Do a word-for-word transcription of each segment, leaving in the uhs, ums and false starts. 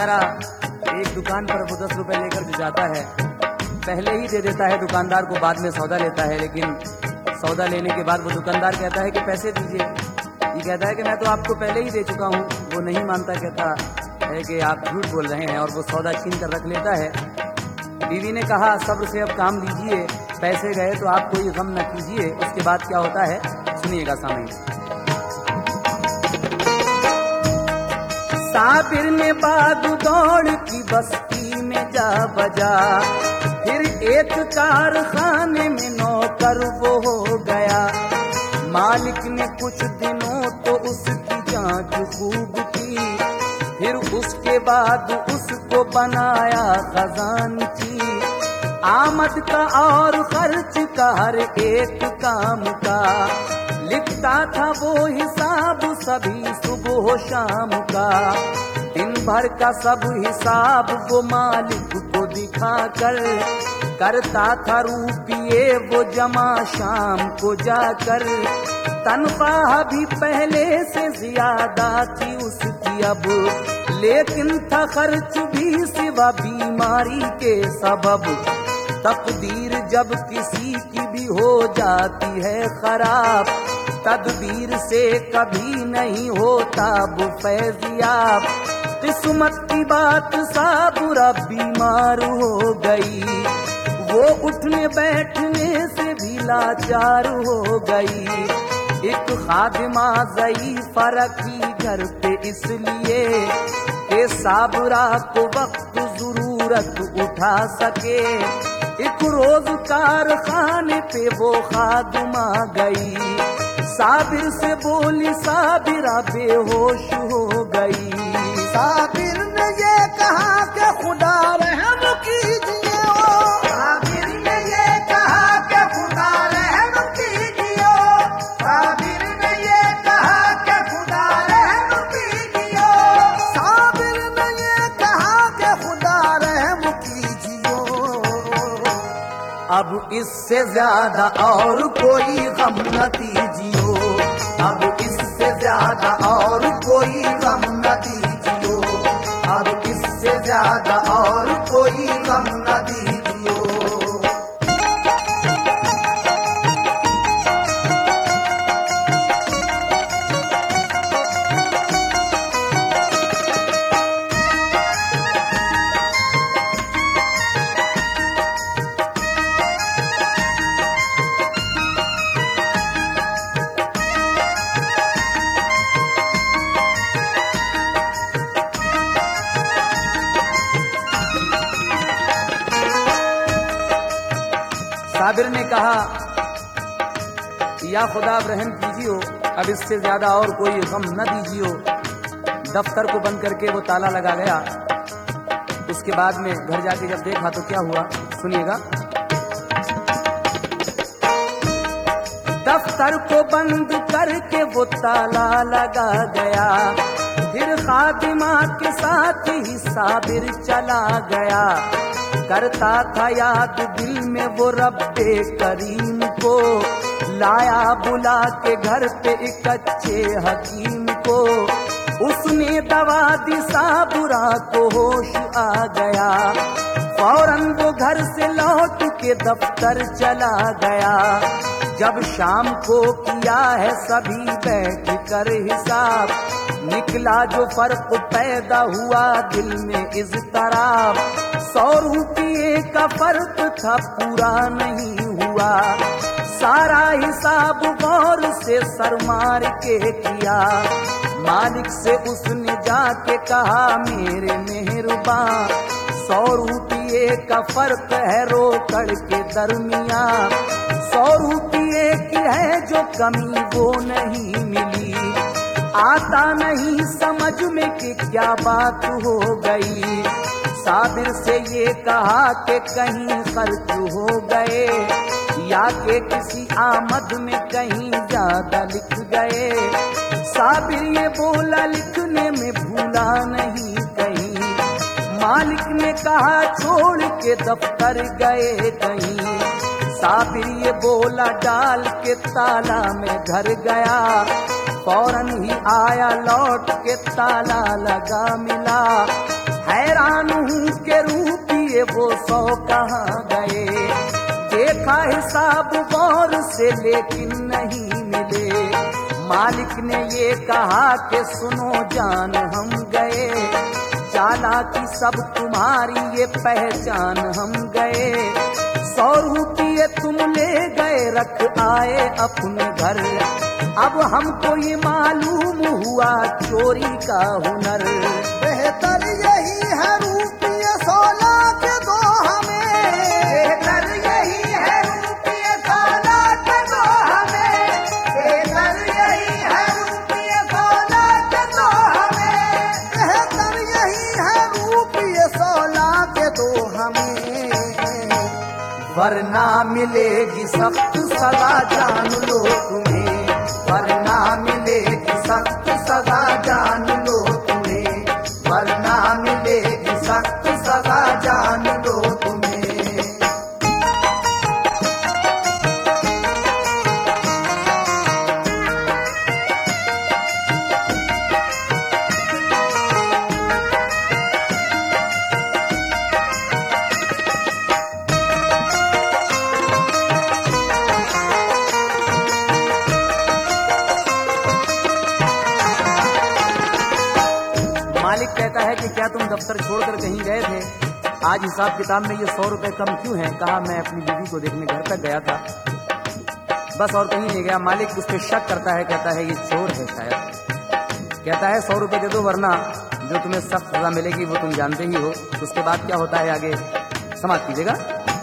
बेचारा एक दुकान पर वो दस रुपए लेकर जो जाता है, पहले ही दे देता है दुकानदार को, बाद में सौदा लेता है। लेकिन सौदा लेने के बाद वो दुकानदार कहता है कि पैसे दीजिए। ये कहता है कि मैं तो आपको पहले ही दे चुका हूँ। वो नहीं मानता, कहता है कि आप झूठ बोल रहे हैं, और वो सौदा छीन कर रख लेता है। बीवी ने कहा सब्र से अब काम लीजिए, पैसे गए तो आप कोई गम न कीजिए। उसके बाद क्या होता है सुनिएगा सामने। साबिर ने बाग दौड़ की बस्ती में जा बजा, फिर एक कारखाने में नौकर वो हो गया। मालिक ने कुछ दिनों तो उसकी जांच खूब की, फिर उसके बाद उसको बनाया खजानची। आमद का और खर्च का हर एक काम का लिखता था वो हिसाब सभी सुबह शाम का। दिन भर का सब हिसाब वो मालिक को दिखा कर, करता था रुपये वो जमा शाम को जाकर। तनख्वाह भी पहले से ज्यादा थी उसकी अब, लेकिन था खर्च भी सिवा बीमारी के सबब। तकदीर जब किसी की भी हो जाती है खराब, तदबीर से कभी नहीं होता वो फैज़याब। किस्मत की बात साबुरा बीमार हो गई, वो उठने बैठने से भी लाचार हो गई। एक खादिमा ज़ईफ़ा रखी घर पे इसलिए कि साबुरा को वक्त जरूरत उठा सके। एक रोज कारखाने पे वो खादिमा गई, साबिर से बोली साबिरा बेहोश हो गई। साबिर ने ये कहा कि खुदा रहम कीजिए, साबिर ने ये कहा कि खुदा रहम कीजिए, साबिर ने ये कहा कि खुदा रहम कीजिए, साबिर ने ये कहा कि खुदा रहम कीजिए। अब इससे ज्यादा और कोई गम न दीजियो, अब इससे ज्यादा और कोई गम न दीजियो, अब इससे ज्यादा और कोई गम न दीजियो। साबिर ने कहा या खुदा रहम कीजियो, अब इससे ज्यादा और कोई गम न दीजियो। दफ्तर को बंद करके वो ताला लगा गया। उसके बाद में घर जाके जब देखा तो क्या हुआ सुनिएगा। दफ्तर को बंद करके वो ताला लगा गया, फिर खादिमा के साथ ही साबिर चला गया। करता था याद दिल में वो रब्बे करीम को, लाया बुला के घर पे एक अच्छे हकीम को। उसने दवा दी साबुरा को होश आ गया, फौरन वो घर से लौट के दफ्तर चला गया। जब शाम को किया है सभी बैठ कर हिसाब, निकला जो फर्क पैदा हुआ दिल में इज़्तिराब। सौ रुपये का फर्क था पूरा नहीं हुआ, सारा हिसाब गौर से सर मार के किया। मालिक से उसने जाके कहा मेरे मेहरबान, सौ रुपये का फर्क है रोकड़ के दरमियान। सौ रुपये की है जो कमी वो नहीं मिली, आता नहीं समझ में कि क्या बात हो गई। साबिर से ये कहा कि कहीं खर्च हो गए, या के किसी आमद में कहीं ज्यादा लिख गए। साबिर ये बोला लिखने में भूला नहीं कहीं, मालिक ने कहा छोड़ के दफ्तर गए कहीं। साबिर ये बोला डाल के ताला में घर गया, फौरन ही आया लौट के ताला लगा मिला। हैरान हूँ के रूपिए वो सौ कहाँ गए। देखा हिसाब गौर से लेकिन नहीं मिले। मालिक ने ये कहा कि सुनो जान हम गए, चालाकी सब तुम्हारी ये पहचान हम गए। सौ रुपये तुम ले गए रख आए अपने घर, अब हमको ये मालूम हुआ चोरी का हुनर। बेहतर यही है रुपये सौ लाख दो हमें, बेहतर यही है रुपये सौ लाख दो हमें, बेहतर यही है रुपये सौ लाख दो हमें, बेहतर यही है रुपये सौ लाख दो हमें, वरना मिलेगी सख्त सजा जान लो तुम्हें, वरना मिलेगी सख्त सजा जान लो तुम्हें, वरना मिलेगी सख्त सजा जान लो तुम्हें। मालिक कहता है कि क्या तुम दफ्तर छोड़कर कहीं गए थे? आज हिसाब किताब में ये सौ रुपए कम क्यों है? कहा मैं अपनी बीवी को देखने घर तक गया था, बस और कहीं नहीं गया। मालिक उस पर शक करता है, कहता है ये चोर है शायद। कहता है सौ रुपए दे दो वरना जो तुम्हें सख्त सजा मिलेगी वो तुम जानते ही हो। उसके बाद क्या होता है आगे समाप्त कीजिएगा।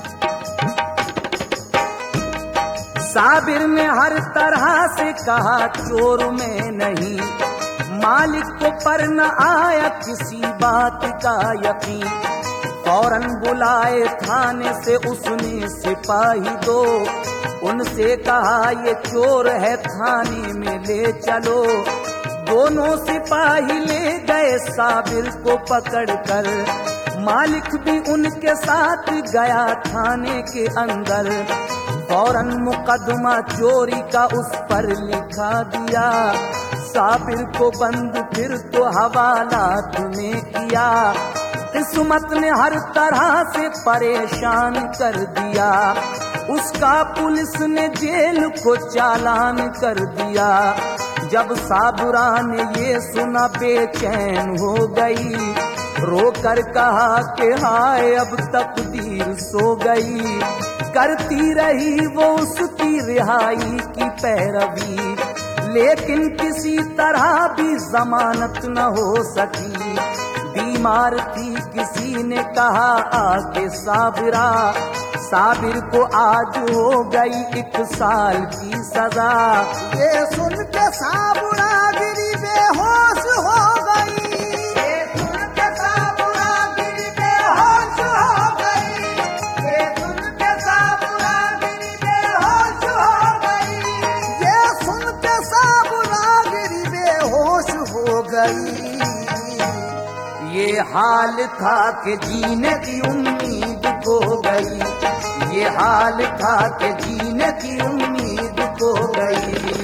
साबिर ने हर तरह से कहा चोर में नहीं, मालिक को पर न आया किसी बात का यकीन। फौरन बुलाए थाने से उसने सिपाही दो, उनसे कहा ये चोर है थाने में ले चलो। दोनों सिपाही ले गए साबिर को पकड़कर, मालिक भी उनके साथ गया थाने के अंदर। फौरन मुकदमा चोरी का उस पर लिखा दिया, साबिर को बंद फिर तो हवालात में किया। किस्मत ने हर तरह से परेशान कर दिया, उसका पुलिस ने जेल को चालान कर दिया। जब साबुरा ने ये सुना बेचैन हो गई, रोकर कहा कि हाय अब तकदीर सो गई। करती रही वो उसकी रिहाई की पैरवी, लेकिन किसी तरह भी जमानत न हो सकी। बीमार थी किसी ने कहा आके साबिरा, साबिर को आज हो गई एक साल की सजा। ये सुन के साबुरा गिरी बेहोश हो गई, ये सुन के साबुरा गिरी बेहोश हो गई, ये सुन के साबुरा गिरी बेहोश हो गई, ये सुन के साबुरा गिरी बेहोश हो गई। ये हाल था कि जीने की उम्मीद खो गई, ये हाल था कि जीने की उम्मीद खो गई।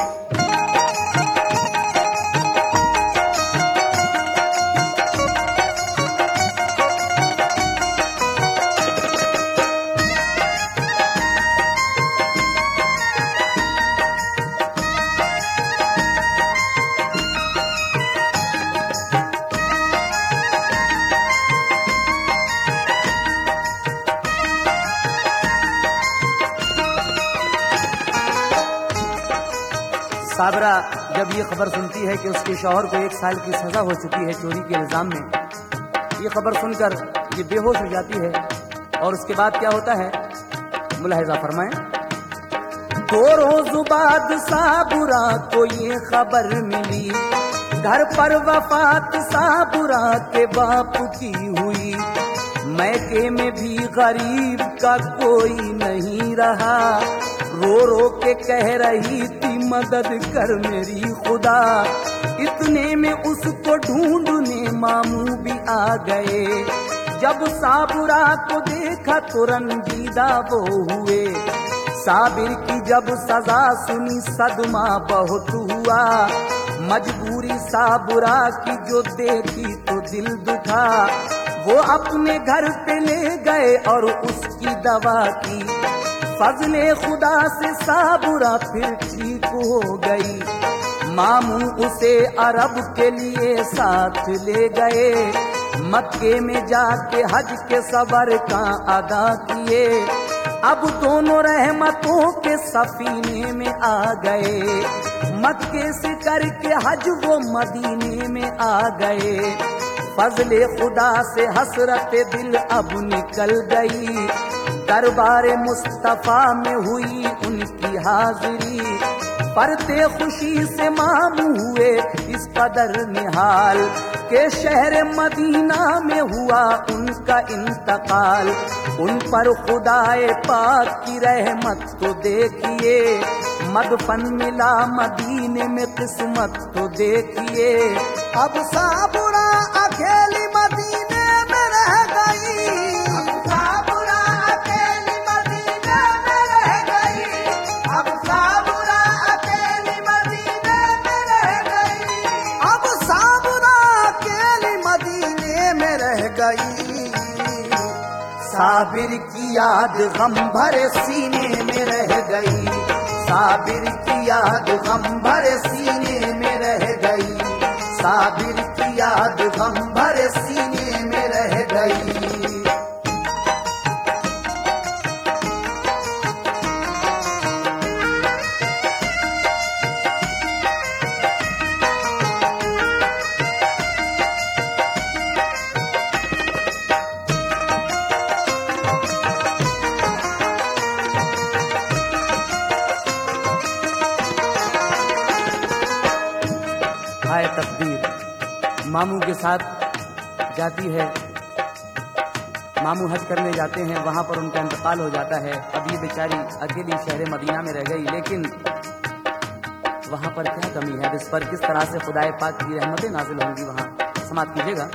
साबरा जब ये खबर सुनती है कि उसके शौहर को एक साल की सजा हो चुकी है चोरी के इल्जाम में, ये खबर सुनकर ये बेहोश हो जाती है। और उसके बाद क्या होता है मुलाहिजा फरमाएं। दो रोज बाद साबुरा को ये खबर मिली, घर पर वफात साबुरा के बाप की हुई। मैके में भी गरीब का कोई नहीं रहा, रो रो के कह रही थी मदद कर मेरी खुदा। इतने में उसको ढूंढने मामू भी आ गए, जब साबुरा को देखा तो रंजीदा वो हुए। साबिर की जब सजा सुनी सदमा बहुत हुआ, मजबूर दूरी साबुरा की जो देखी तो दिल दुखा। वो अपने घर पे ले गए और उसकी दवा की। फजले खुदा से साबुरा फिर ठीक हो गई। मामू उसे अरब के लिए साथ ले गए। मक्के में जाके हज के सबर का अदा किए। अब दोनों रहमतों के सफीने में आ गए। मक्के से करके हज वो मदीने में आ गए। फजले खुदा से हसरत दिल अब निकल गई। दरबार मुस्तफा में हुई उनकी हाजिरी। परते खुशी से मामू हुए इस कदर निहाल के शहर मदीना में हुआ उनका इंतकाल। उन पर खुदाए पाक की रहमत तो देखिए। मदफन मिला मदीने में किस्मत तो देखिए। अब साबुरा अकेली मदीने में रह गई। अब साबुरा अकेली मदीने में रह गई। अब साबुरा अकेली मदीने में रह गई। अब साबुरा अकेली मदीने में रह गई। साबिर की याद गम भरे सीने में रह गई। साबिर की याद गम भरे सीने में रह गई। साबिर की याद गम भरे सीने में रह गई। हाय तकदीर, मामू के साथ जाती है। मामू हज करने जाते हैं, वहां पर उनका इंतकाल हो जाता है। अब ये बेचारी अकेली शहर मदीना में रह गई। लेकिन वहां पर क्या कमी है, इस पर किस तरह से खुदाए पाक की रहमतें नाजिल होंगी, वहां समाप्त कीजिएगा।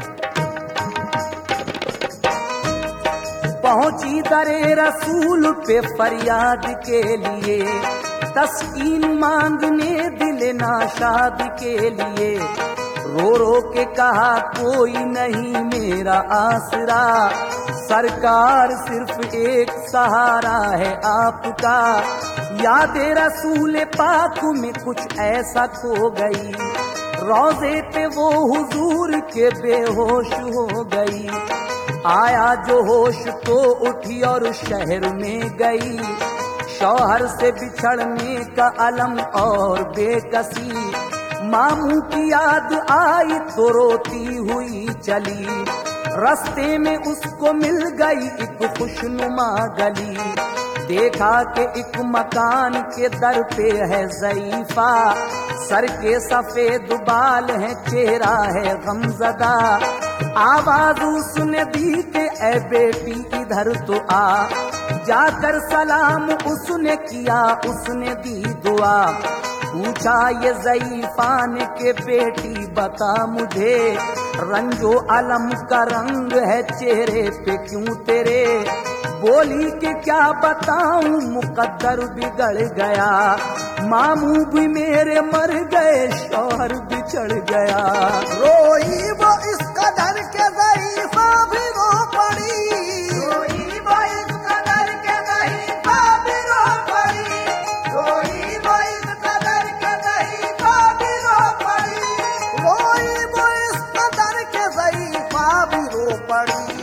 पहुंची दरे रसूल पे फरियाद के लिए। तस्कीन मांगने दिल नाशाद के लिए। रो रो के कहा कोई नहीं मेरा आसरा। सरकार सिर्फ एक सहारा है आपका। याद रसूल पाक में कुछ ऐसा खो गई। रोजे पे वो हुजूर के बेहोश हो गई। आया जो होश तो उठी और शहर में गई। शौहर से बिछड़ने का अलम और बेकसी। मामू की याद आई तो रोती हुई चली। रास्ते में उसको मिल गई एक खुशनुमा गली। देखा कि एक मकान के दर पे है ज़ईफा। सर के सफेद बाल है, चेहरा है गमज़दा। आवाज उसने दी कि ऐ बेटी इधर तो आ। जाकर सलाम उसने किया, उसने दी दुआ। पूछा ये ज़ईफान के बेटी बता मुझे। रंजो अलम का रंग है चेहरे पे क्यों तेरे। बोली कि क्या बताऊं मुकद्दर बिगड़ गया। मामू भी मेरे मर गए, शौहर बिछड़ गया। रोई वो इस कदर के ज़ईफा भी रो पड़ी। रोई वो इस कदर के ज़ईफा भी रो पड़ी। रोई वो इस कदर के ज़ईफा भी रो पड़ी। रोई वो इस कदर के ज़ईफा भी रो पड़ी।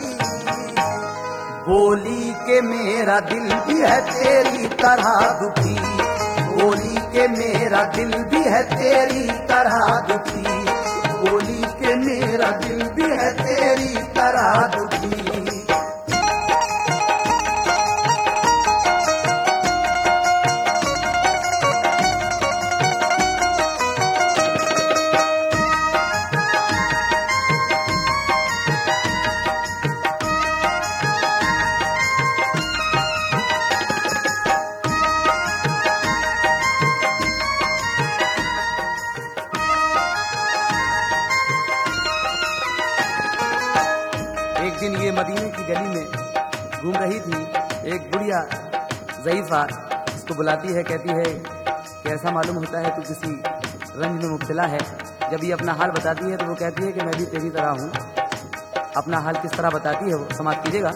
बोली के मेरा दिल भी है तेरी तरह दुखी। बोली के मेरा दिल भी है तेरी तरह दुखी। बोली के मेरा दिल भी है तेरी तरह दुखी। एक दिन ये मदीने की गली में घूम रही थी। एक बुढ़िया ज़ईफा इसको बुलाती है, कहती है कि ऐसा मालूम होता है तू किसी रंज में मुब्तला है, जब ये अपना हाल बताती है तो वो कहती है कि मैं भी तेरी तरह हूँ। अपना हाल किस तरह बताती है वो समाप्त कीजिएगा।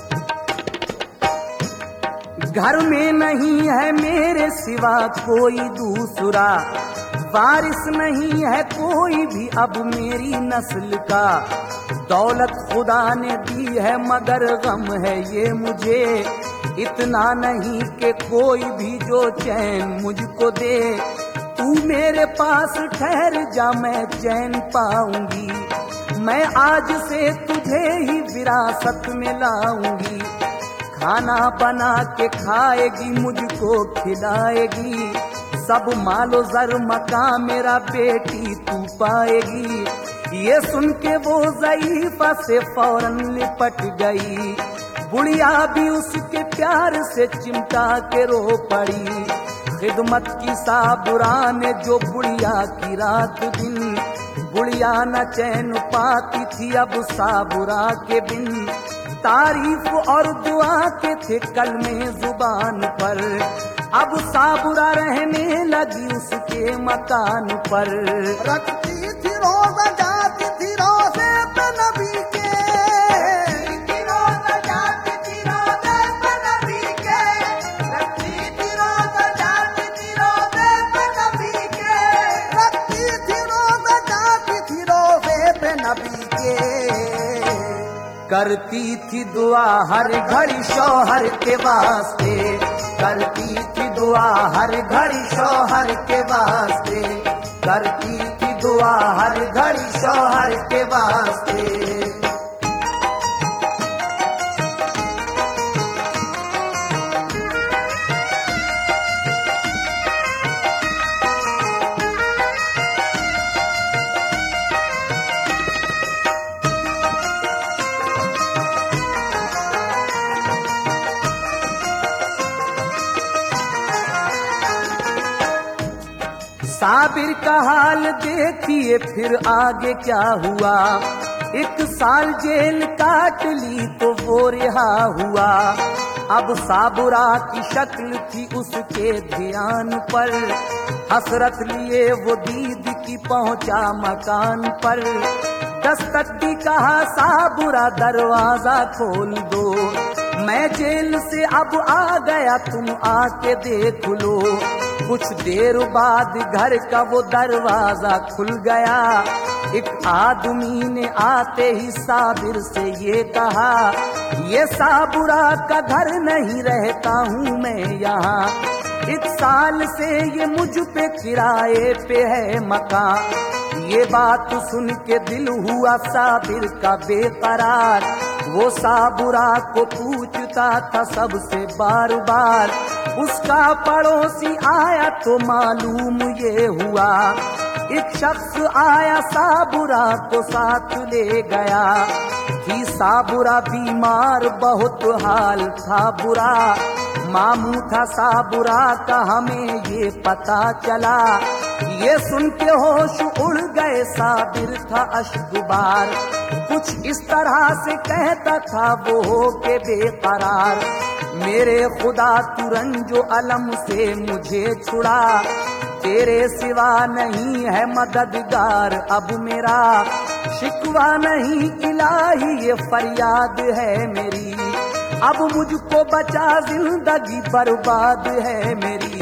घर में नहीं है मेरे सिवा कोई दूसरा, वारिस नहीं है कोई भी अब मेरी नस्ल का। दौलत खुदा ने दी है मगर गम है ये मुझे, इतना नहीं कि कोई भी जो चैन मुझको दे। तू मेरे पास ठहर जा मैं चैन पाऊंगी, मैं आज से तुझे ही विरासत में लाऊंगी। खाना बना के खाएगी मुझको खिलाएगी, सब मालो जर मका मेरा बेटी तू पाएगी। ये सुन के वो ज़ईफ़ा से फौरन लिपट गई, बुढ़िया भी उसके प्यार से चिमटा के रो पड़ी। खिदमत की साबुरा ने जो बुढ़िया की रात दिन, बुढ़िया न चैन पाती थी अब साबुरा के बिन। तारीफ और दुआ के थे कलमे जुबान पर, अब साबुरा रहने लगी उसके मकान पर। रखती थी रोज़ा जाती थी रोज़े पे नबी के, रखती थी रोज़ा जाती थी रोज़े पे नबी के, रखती थी रोज़ा जाती थी रोज़े पे नबी के, रखती थी रोज़ा जाती थी रोज़े पे नबी के। करती थी दुआ हर घड़ी शौहर के वास्ते, करती थी दुआ हर घड़ी शौहर के वास्ते, करती थी दुआ हर घड़ी शौहर के वास्ते। साबिर का हाल देखिए फिर आगे क्या हुआ, एक साल जेल काट ली तो वो रिहा हुआ। अब साबुरा की शक्ल थी उसके ध्यान पर, हसरत लिए वो दीद की पहुंचा मकान पर। दस्तक दी कहा साबुरा दरवाजा खोल दो, मैं जेल से अब आ गया तुम आके देख लो। कुछ देर बाद घर का वो दरवाजा खुल गया, एक आदमी ने आते ही साबिर से ये कहा, ये साबुरा का घर नहीं रहता हूँ मैं यहाँ, एक साल से ये मुझ पे किराए पे है मकान। ये बात सुन के दिल हुआ साबिर का बेकरार, वो साबुरा को पूछता था सबसे बार बार। उसका पड़ोसी आया तो मालूम ये हुआ, एक शख्स आया साबुरा को साथ ले गया। थी साबुरा बीमार बहुत हाल था बुरा, मामू था साबुरा का हमें ये पता चला। ये सुन के होश उड़ गए साबिर था अश्कबार, कुछ इस तरह से कहता था वो हो के बेकरार। मेरे खुदा तू रंजो अलम से मुझे छुड़ा, तेरे सिवा नहीं है मददगार अब मेरा। शिकवा नहीं इलाही ये फरियाद है मेरी, अब मुझको बचा जिंदगी बर्बाद है मेरी।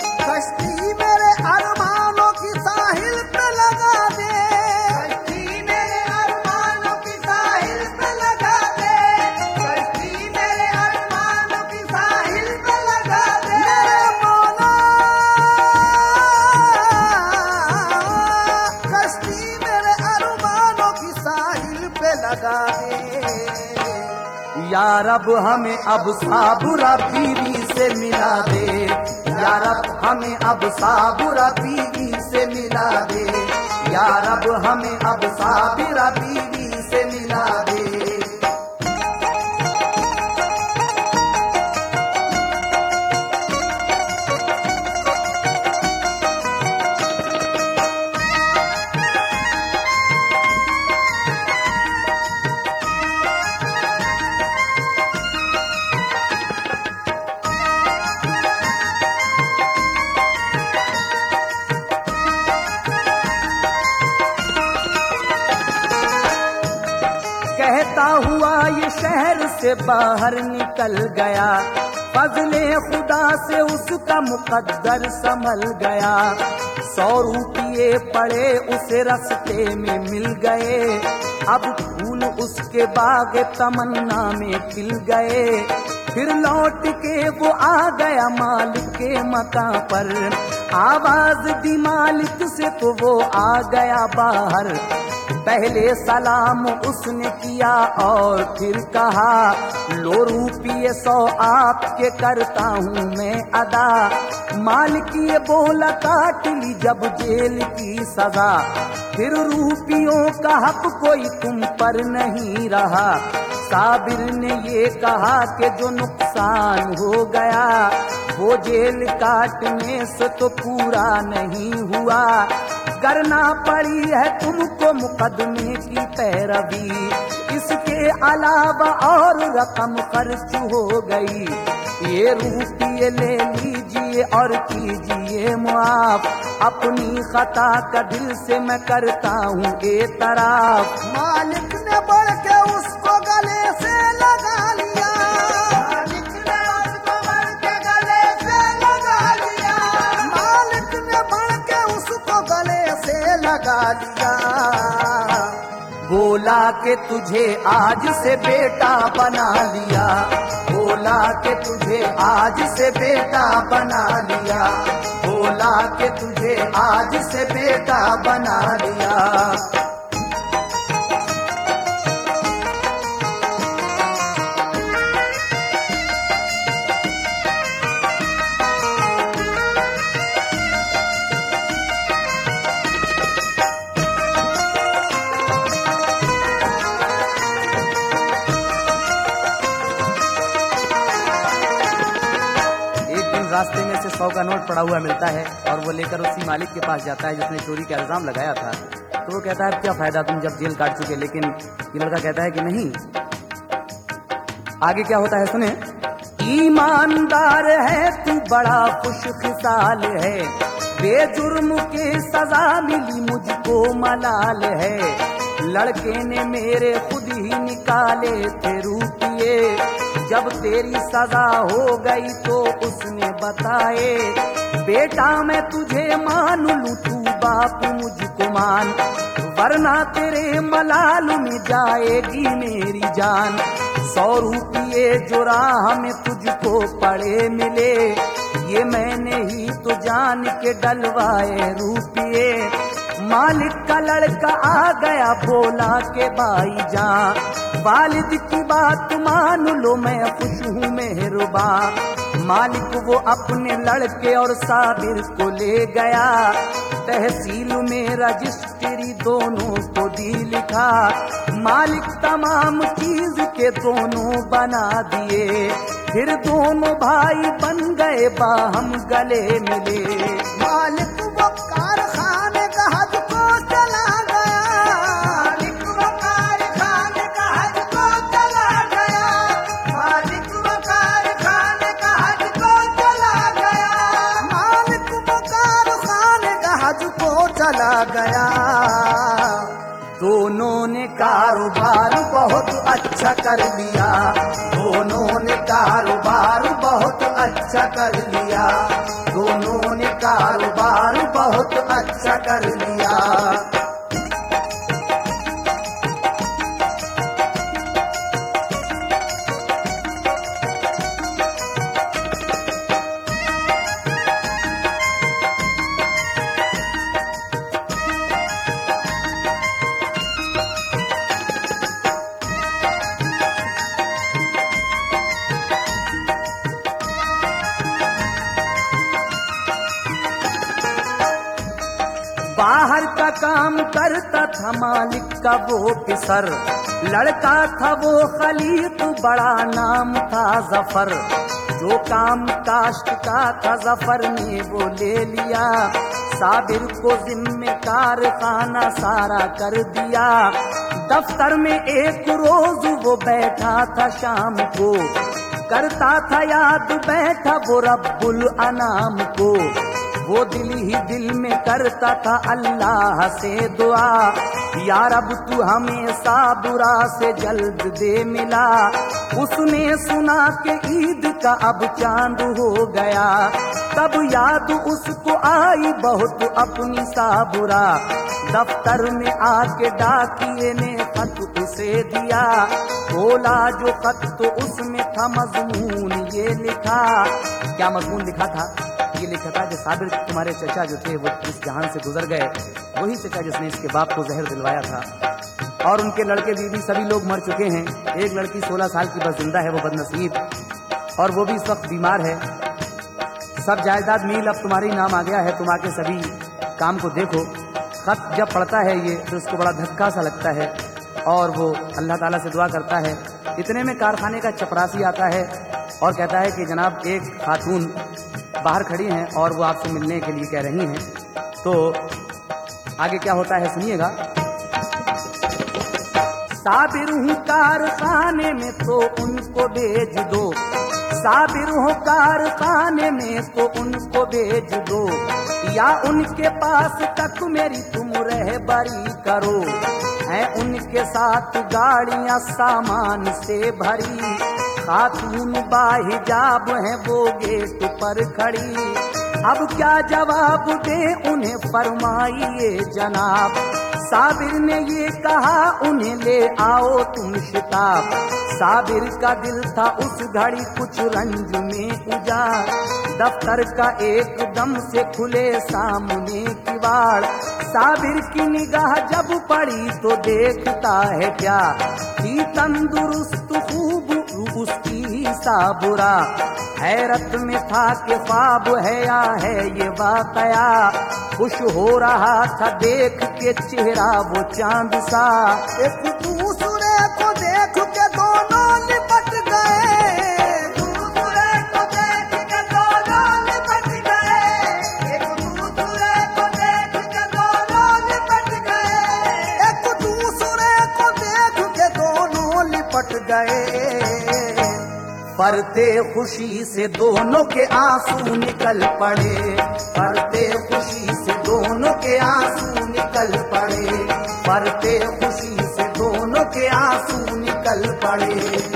कश्ती मेरे अरमानों की साहिल पे लगा दे, कश्ती मेरे अरमानों की साहिल पे लगा दे, कश्ती मेरे अरमानों की साहिल पे लगा दे। मेरे मौला कश्ती मेरे अरमानों की साहिल पे लगा दे। या रब हमें अब साबुरा बीवी से मिला दे, या रब हमें अब साबुरा बीवी से मिला दे, या रब हमें अब साबिरा बीवी से मिला दे। कहता हुआ ये शहर से बाहर निकल गया, फजले खुदा से उसका मुकद्दर संभल गया। सौ रुपये पड़े उसे रास्ते में मिल गए, अब फूल उसके बाग तमन्ना में खिल गए। फिर लौट के वो आ गया मालिक के मकान पर, आवाज दी मालिक से तो वो आ गया बाहर। पहले सलाम उसने किया और फिर कहा, लो रुपये सौ आपके करता हूँ मैं अदा। मालिक ये बोला, काट ली जब जेल की सजा, फिर रुपयों का हक कोई तुम पर नहीं रहा। साबिर ने ये कहा कि जो नुकसान हो गया वो जेल काटने से तो पूरा नहीं हुआ, करना पड़ी है तुमको मुकदमे की पैरवी। इसके अलावा और रकम खर्च हो गई, ये रुपये ले लीजिए और कीजिए मुआफ। अपनी खता का दिल से मैं करता हूँ एतराफ। मालिक ने बढ़ के उसको गले से लगा लिया, मालिक ने उसको बढ़ के गले से लगा लिया, मालिक ने बढ़ के उसको गले से लगा लिया। बोला कि तुझे आज से बेटा बना लिया, बोला कि तुझे आज से बेटा बना लिया, बोला कि तुझे आज से बेटा बना लिया। रास्ते में से सौ का नोट पड़ा हुआ मिलता है और वो लेकर उसी मालिक के पास जाता है जिसने चोरी का इल्जाम लगाया था। तो वो कहता है क्या फायदा, तुम जब जेल काट चुके। लेकिन ये लड़का कहता है कि नहीं। आगे क्या होता है सुने। ईमानदार है तू बड़ा खुशखिसाल है, बेजुर्म के सजा मिली मुझको मलाल है। लड़के ने मेरे खुद ही निकाले थे रुपये, जब तेरी सजा हो गई तो उसने बताए, बेटा मैं तुझे मान लूं तू बाप मुझको मान, वरना तेरे मलाल में जाएगी मेरी जान। सौ रुपये जो राह में तुझको पड़े मिले, ये मैंने ही तो जान के डलवाए रुपये। मालिक का लड़का आ गया बोला के भाई जान, वालिद की बात मान लो मैं खुश हूँ मेहरबा। मालिक वो अपने लड़के और साबिर को ले गया, तहसील में रजिस्ट्री दोनों को दी लिखा। मालिक तमाम चीज के दोनों बना दिए, फिर दोनों भाई बन गए बाहम गले मिले। मालिक वो कारखाने का हद को चला गया, मालिक वो कारखाने का हद को चला गया, मालिक वो कारखाने का हद को चला गया, मालिक वो कारखाने का हद को चला गया। दोनों ने कारोबार बहुत अच्छा कर लिया, दोनों ने कारोबार बहुत अच्छा कर लिया, दोनों ने कारोबार बहुत अच्छा कर लिया। बाहर का काम करता था मालिक का वो किसर, लड़का था वो खलीत बड़ा नाम था जफर। जो काम काश्त का था जफर ने वो ले लिया, साबिर को जिम्मेदार खाना सारा कर दिया। दफ्तर में एक रोज वो बैठा था शाम को, करता था याद बैठा वो रब्बुल अनाम को। वो दिल ही दिल में करता था अल्लाह से दुआ, यार अब तू हमेशा बुरा से जल्द दे मिला। उसने सुना कि ईद का अब चांद हो गया, तब याद उसको आई बहुत अपनी सा बुरा। दफ्तर में आके डाकिए ने खत उसे दिया, बोला जो खत तो उसमें था मजमून ये लिखा। क्या मजमून लिखा था? ये लिखा था कि साबिर तुम्हारे चचा जो थे वो इस जहान से गुजर गए, वही चचा जिसने इसके बाप को जहर दिलवाया था। और उनके लड़के बीवी सभी लोग मर चुके हैं। एक लड़की सोलह साल की बस जिंदा है, वो बदनसीब, और वो भी इस वक्त बीमार है। सब जायदाद मील अब तुम्हारे नाम आ गया है, तुम आके सभी काम को देखो। खत जब पढ़ता है ये तो उसको बड़ा धक्का सा लगता है और वो अल्लाह ताला से दुआ करता है। इतने में कारखाने का चपरासी आता है और कहता है कि जनाब एक खातून बाहर खड़ी हैं और वो आपसे मिलने के लिए कह रही हैं। तो आगे क्या होता है सुनिएगा। साबिर हूँ कारखाने में तो उनको भेज दो, साबिर हो कारखाने में तो उनको भेज दो, या उनके पास तक मेरी तुम रहबरी करो। है उनके साथ गाड़ियां सामान से भरी, खातून बाहिजाब है वो गेट पर खड़ी। अब क्या जवाब दे उन्हें फरमाइए जनाब। साबिर ने ये कहा उन्हें ले आओ तुम शिताब। साबिर का दिल था उस घड़ी कुछ रंज में उजाड़, दफ्तर का एकदम से खुले सामने किवाड़। साबिर की निगाह जब पड़ी तो देखता है क्या, थी तंदुरुस्त खूब उसकी सा बुरा। हैरत में था कि ख्वाब है या है ये वाकया, खुश हो रहा था देख के चेहरा वो चांद सा। एक दूसरे को देख के दोनों लिपट गए, दूसरे को देख के दोनों लिपट गए, एक दूसरे को देख के दोनों लिपट गए, एक दूसरे को देख के दोनों लिपट गए। पढ़ते खुशी से दोनों के आंसू निकल पड़े, पढ़ते खुशी से दोनों के आंसू निकल पड़े, पढ़ते खुशी से दोनों के आंसू निकल पड़े।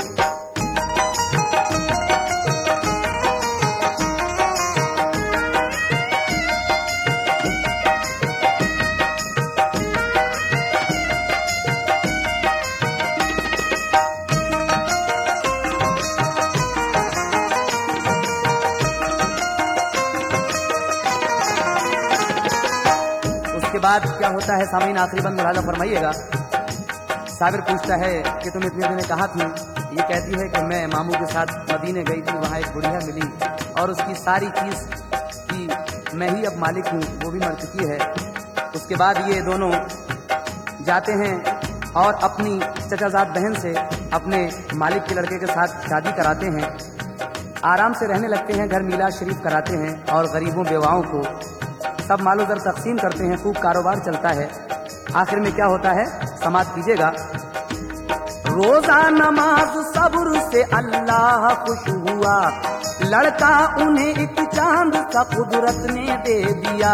उसके बाद क्या होता है सामीन, आखिरी बंद मुलाजा फरमाइएगा। साबिर पूछता है कि तुम इतने दिन कहाँ थी? ये कहती है कि मैं मामू के साथ मदीने गई थी, वहाँ एक बुढ़िया मिली और उसकी सारी चीज की मैं ही अब मालिक हूँ, वो भी मर चुकी है। उसके बाद ये दोनों जाते हैं और अपनी चचाजाद बहन से अपने मालिक के लड़के के साथ शादी कराते हैं। आराम से रहने लगते हैं, घर मिलाद शरीफ कराते हैं और गरीबों बेवाओं को सब मालो दर तकसीम करते हैं। खूब कारोबार चलता है। आखिर में क्या होता है समाप्त कीजिएगा। रोजा नमाज सब्र से अल्लाह खुश हुआ, लड़का उन्हें एक चांद सा कुदरत ने दे दिया।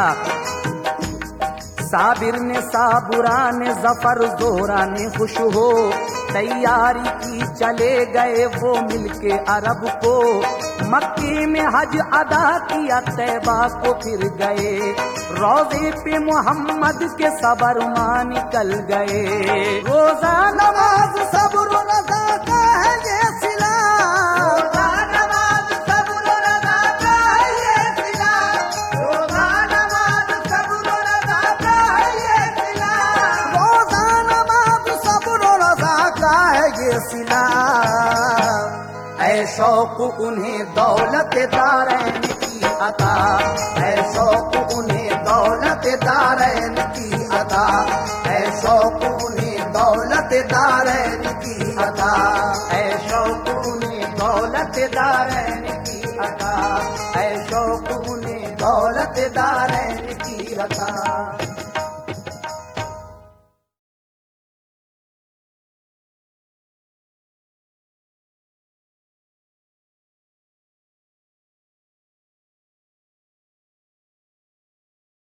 साबिर ने साबुरा ने जफर जोरा ने खुश हो तैयारी की, चले गए वो मिलके अरब को। मक्के में हज अदा किया, तैबा को फिर गए, रोजे पे मोहम्मद के सबर मां निकल गए। रोजा नमाज सब्र रज़ा का है ये सिला, रोजा नमाज सब्र रज़ा का है ये सिला, रोजा नमाज सब्र रज़ा का है ये सिला, रोजा नमाज सब्र रज़ा का है ये सिला। ऐ शौक उन्हें दौलत दारैन की अता, ऐ शौक उन्हें दौलत दारैन की अता, ऐ शौक उन्हें दौलत दारैन की अता, ऐ